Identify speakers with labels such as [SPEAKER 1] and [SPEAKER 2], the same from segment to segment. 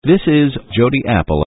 [SPEAKER 1] This is Jody Apple.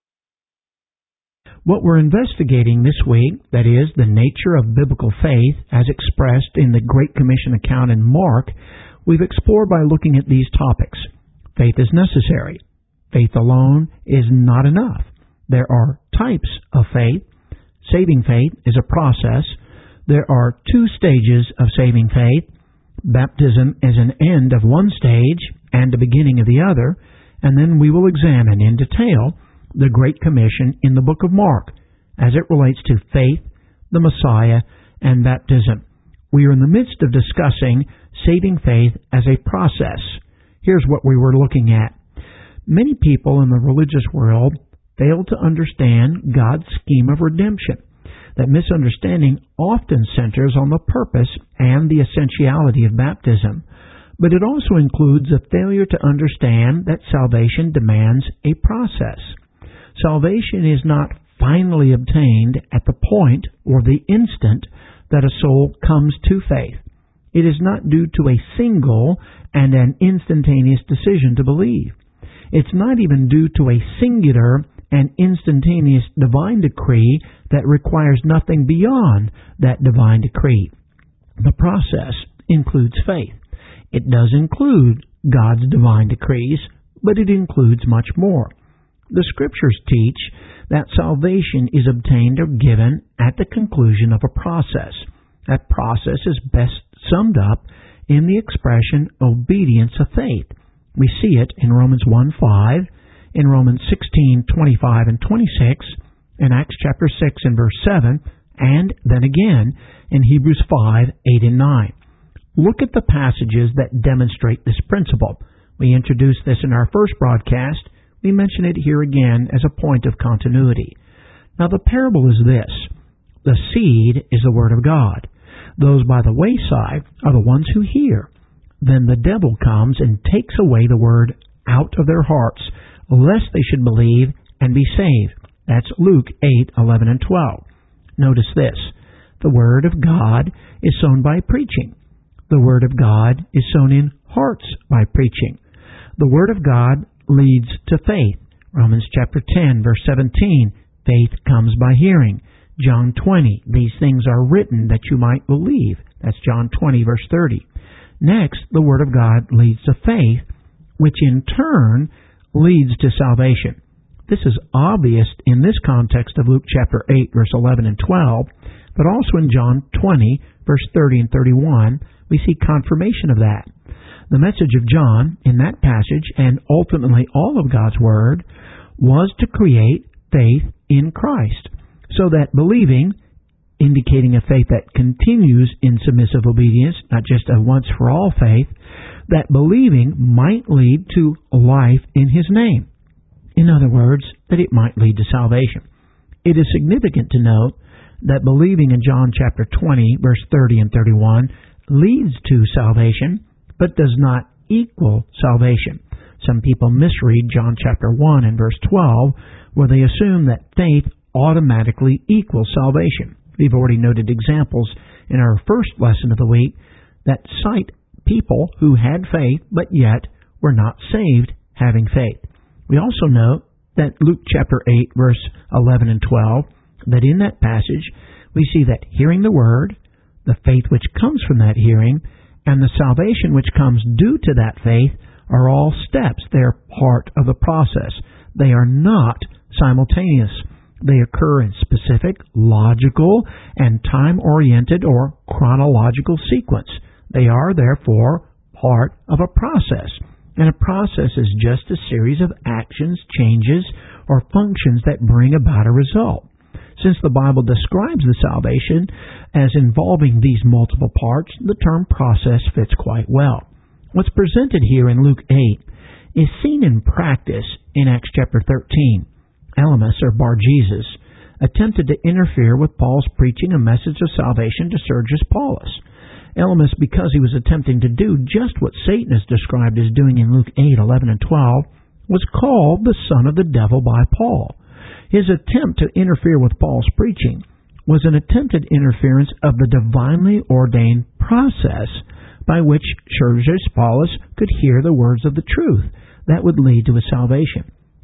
[SPEAKER 2] What we're investigating this week, that is, the nature of biblical faith as expressed in the Great Commission account in Mark, we've explored by looking at these topics. Faith is necessary. Faith alone is not enough. There are types of faith. Saving faith is a process. There are two stages of saving faith. Baptism is an end of one stage and the beginning of the other. And then we will examine in detail the Great Commission in the book of Mark as it relates to faith, the Messiah, and baptism. We are in the midst of discussing saving faith as a process. Here's what we were looking at. Many people in the religious world fail to understand God's scheme of redemption. That misunderstanding often centers on the purpose and the essentiality of baptism, but it also includes a failure to understand that salvation demands a process. Salvation is not finally obtained at the point or the instant that a soul comes to faith. It is not due to a single and an instantaneous decision to believe. It's not even due to a singular and instantaneous divine decree that requires nothing beyond that divine decree. The process includes faith. It does include God's divine decrees, but it includes much more. The Scriptures teach that salvation is obtained or given at the conclusion of a process. That process is best summed up in the expression obedience of faith. We see it in Romans 1:5, in Romans 16:25 and 26, in Acts chapter 6 and verse 7, and then again in Hebrews 5:8 and 9. Look at the passages that demonstrate this principle. We introduced this in our first broadcast. We mention it here again as a point of continuity. Now the parable is this. The seed is the Word of God. Those by the wayside are the ones who hear. Then the devil comes and takes away the Word out of their hearts, lest they should believe and be saved. That's Luke 8:11 and 12. Notice this. The Word of God is sown by preaching. The Word of God is sown in hearts by preaching. The Word of God leads to faith. Romans chapter 10, verse 17, faith comes by hearing. John 20, these things are written that you might believe. That's John 20, verse 30. Next, the Word of God leads to faith, which in turn leads to salvation. This is obvious in this context of Luke chapter 8, verse 11 and 12, but also in John 20, verse 30 and 31, we see confirmation of that. The message of John in that passage, and ultimately all of God's Word, was to create faith in Christ, so that believing, indicating a faith that continues in submissive obedience, not just a once-for-all faith, that believing might lead to life in His name. In other words, that it might lead to salvation. It is significant to note that believing in John chapter 20, verse 30 and 31, leads to salvation, but does not equal salvation. Some people misread John chapter 1 and verse 12, where they assume that faith automatically equals salvation. We've already noted examples in our first lesson of the week that cite people who had faith, but yet were not saved having faith. We also note that Luke chapter 8, verse 11 and 12, that in that passage we see that hearing the Word, the faith which comes from that hearing, and the salvation which comes due to that faith are all steps. They are part of the process. They are not simultaneous. They occur in specific, logical, and time-oriented or chronological sequence. They are, therefore, part of a process. And a process is just a series of actions, changes, or functions that bring about a result. Since the Bible describes the salvation as involving these multiple parts, the term process fits quite well. What's presented here in Luke 8 is seen in practice in Acts chapter 13. Elymas, or Bar-Jesus, attempted to interfere with Paul's preaching a message of salvation to Sergius Paulus. Elymas, because he was attempting to do just what Satan is described as doing in Luke 8, 11, and 12, was called the son of the devil by Paul. His attempt to interfere with Paul's preaching was an attempted interference of the divinely ordained process by which Sergius Paulus could hear the words of the truth that would lead to his salvation.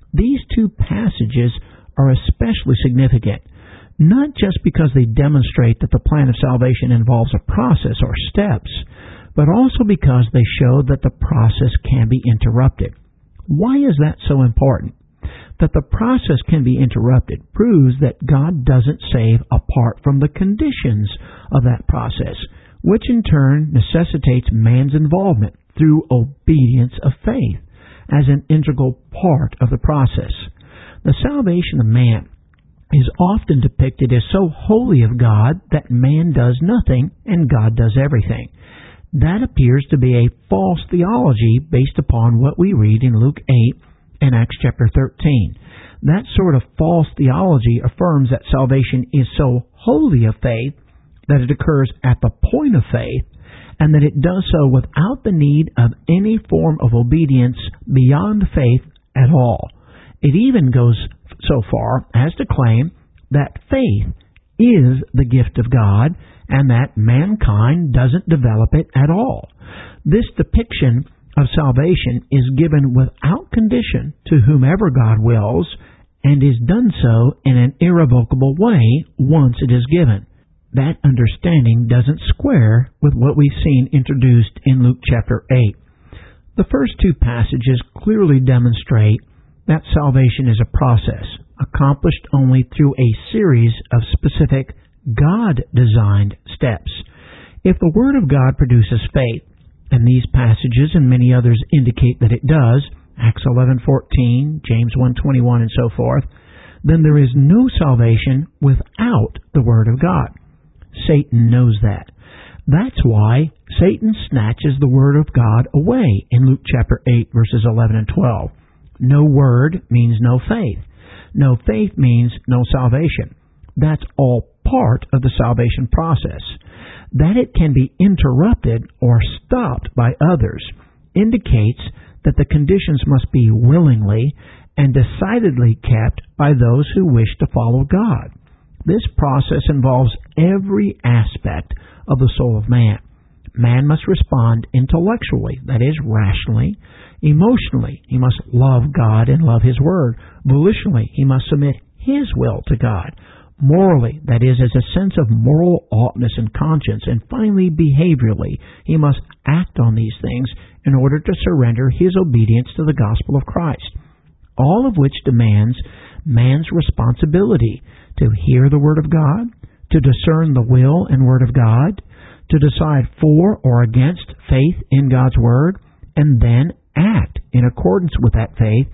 [SPEAKER 2] These two passages are especially significant, not just because they demonstrate that the plan of salvation involves a process or steps, but also because they show that the process can be interrupted. Why is that so important? That the process can be interrupted proves that God doesn't save apart from the conditions of that process, which in turn necessitates man's involvement through obedience of faith as an integral part of the process. The salvation of man is often depicted as so holy of God that man does nothing and God does everything. That appears to be a false theology based upon what we read in Luke 8 and Acts chapter 13. That sort of false theology affirms that salvation is so wholly of faith that it occurs at the point of faith, and that it does so without the need of any form of obedience beyond faith at all. It even goes so far as to claim that faith is the gift of God and that mankind doesn't develop it at all. This depiction of salvation is given without condition to whomever God wills and is done so in an irrevocable way once it is given. That understanding doesn't square with what we've seen introduced in Luke chapter 8. The first two passages clearly demonstrate that salvation is a process accomplished only through a series of specific God-designed steps. If the Word of God produces faith, and these passages and many others indicate that it does, Acts 11:14, James 1:21, and so forth, then there is no salvation without the Word of God. Satan knows that. That's why Satan snatches the Word of God away in Luke chapter 8, verses 11 and 12. No Word means no faith. No faith means no salvation. That's all part of the salvation process. That it can be interrupted or stopped by others indicates that the conditions must be willingly and decidedly kept by those who wish to follow God. This process involves every aspect of the soul of man. Man must respond intellectually, that is, rationally. Emotionally, he must love God and love His Word. Volitionally, he must submit his will to God. Morally, that is, as a sense of moral oughtness and conscience. And finally, behaviorally, he must act on these things in order to surrender his obedience to the gospel of Christ. All of which demands man's responsibility to hear the Word of God, to discern the will and Word of God, to decide for or against faith in God's Word, and then act in accordance with that faith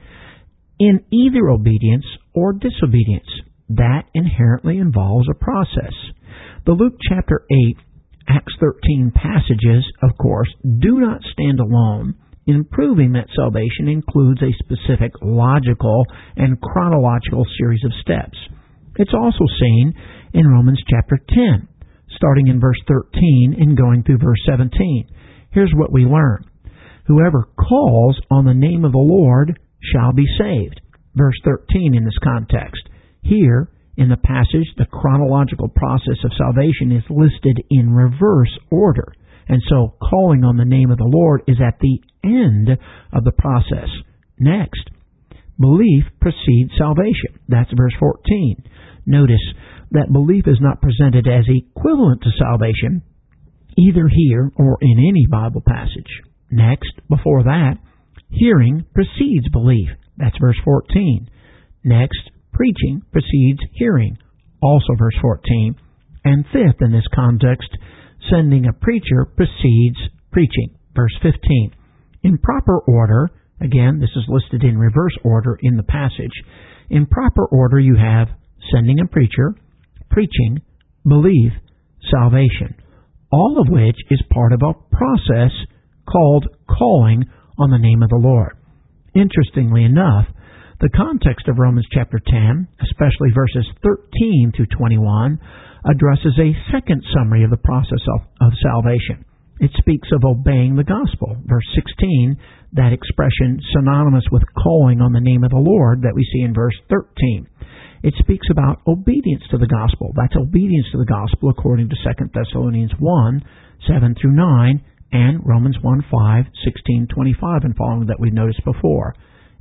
[SPEAKER 2] in either obedience or disobedience. That inherently involves a process. The Luke chapter 8, Acts 13 passages, of course, do not stand alone in proving that salvation includes a specific logical and chronological series of steps. It's also seen in Romans chapter 10, starting in verse 13 and going through verse 17. Here's what we learn. Whoever calls on the name of the Lord shall be saved. Verse 13 in this context. Here, in the passage, the chronological process of salvation is listed in reverse order. And so, calling on the name of the Lord is at the end of the process. Next, belief precedes salvation. That's verse 14. Notice that belief is not presented as equivalent to salvation, either here or in any Bible passage. Next, before that, hearing precedes belief. That's verse 14. Next, preaching precedes hearing. Also verse 14. And fifth, in this context, sending a preacher precedes preaching. Verse 15. In proper order, again, this is listed in reverse order in the passage. In proper order, you have sending a preacher, preaching, belief, salvation, all of which is part of a process called calling on the name of the Lord. Interestingly enough, the context of Romans chapter 10, especially verses 13 through 21, addresses a second summary of the process of salvation. It speaks of obeying the gospel. Verse 16, that expression synonymous with calling on the name of the Lord that we see in verse 13. It speaks about obedience to the gospel. That's obedience to the gospel according to 2 Thessalonians 1, 7 through 9, and Romans 1, 5, 16, 25, and following that we noticed before.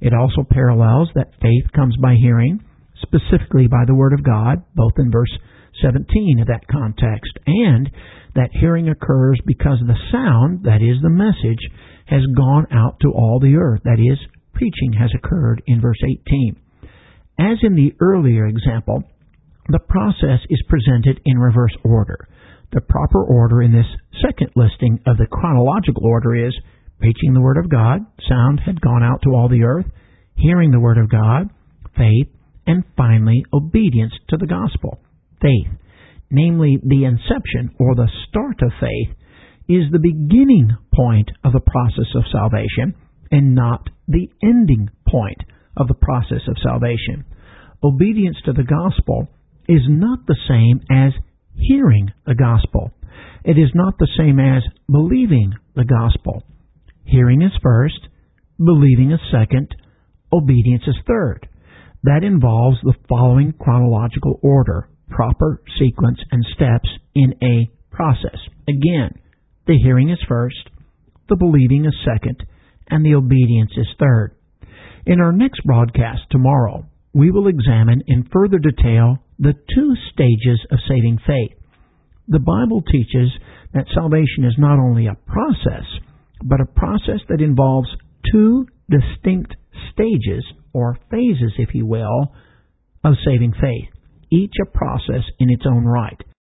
[SPEAKER 2] It also parallels that faith comes by hearing, specifically by the Word of God, both in verse 17 of that context, and that hearing occurs because the sound, that is the message, has gone out to all the earth, that is, preaching has occurred in verse 18. As in the earlier example, the process is presented in reverse order. The proper order in this second listing of the chronological order is preaching the Word of God, sound had gone out to all the earth, hearing the Word of God, faith, and finally obedience to the gospel, faith. Namely, the inception or the start of faith is the beginning point of the process of salvation and not the ending point of the process of salvation. Obedience to the gospel is not the same as hearing the gospel. It is not the same as believing the gospel. Hearing is first, believing is second, obedience is third. That involves the following chronological order, proper sequence and steps in a process. Again, the hearing is first, the believing is second, and the obedience is third. In our next broadcast tomorrow, we will examine in further detail the two stages of saving faith. The Bible teaches that salvation is not only a process, but a process that involves two distinct stages, or phases, if you will, of saving faith, each a process in its own right.